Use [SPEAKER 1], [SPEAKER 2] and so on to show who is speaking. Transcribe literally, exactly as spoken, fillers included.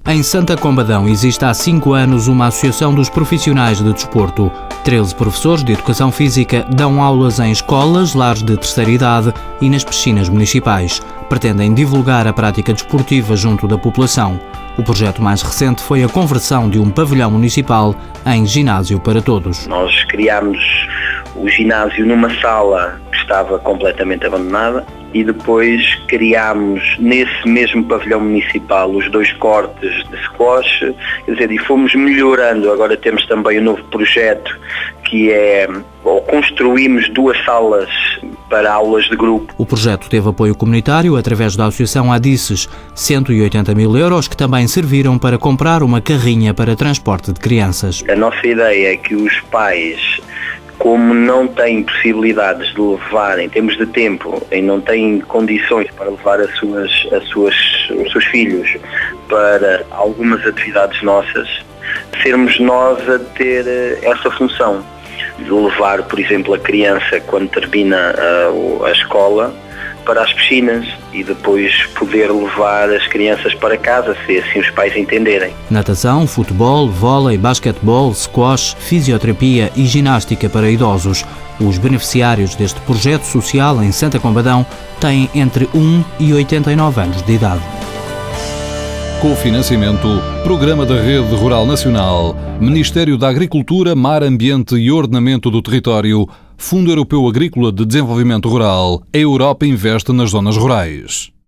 [SPEAKER 1] Em Santa Combadão existe há cinco anos uma associação dos profissionais de desporto. treze professores de educação física dão aulas em escolas, lares de terceira idade e nas piscinas municipais. Pretendem divulgar a prática desportiva junto da população. O projeto mais recente foi a conversão de um pavilhão municipal em ginásio para todos.
[SPEAKER 2] Nós criámos o ginásio numa sala que estava completamente abandonada e depois criámos nesse mesmo pavilhão municipal os dois cortes de squash, quer dizer, e fomos melhorando. Agora temos também um novo projeto que é, ou construímos duas salas para aulas de grupo.
[SPEAKER 1] O projeto teve apoio comunitário através da Associação Adices, cento e oitenta mil euros que também serviram para comprar uma carrinha para transporte de crianças.
[SPEAKER 2] A nossa ideia é que os pais, como não têm possibilidades de levar, em termos de tempo, e não têm condições para levar as suas, as suas, os seus filhos para algumas atividades nossas, sermos nós a ter essa função de levar, por exemplo, a criança quando termina a, a escola para as piscinas e depois poder levar as crianças para casa, se assim os pais entenderem.
[SPEAKER 1] Natação, futebol, vôlei, basquetebol, squash, fisioterapia e ginástica para idosos. Os beneficiários deste projeto social em Santa Combadão têm entre um e oitenta e nove anos de idade.
[SPEAKER 3] Cofinanciamento, Programa da Rede Rural Nacional, Ministério da Agricultura, Mar, Ambiente e Ordenamento do Território, Fundo Europeu Agrícola de Desenvolvimento Rural. A Europa investe nas zonas rurais.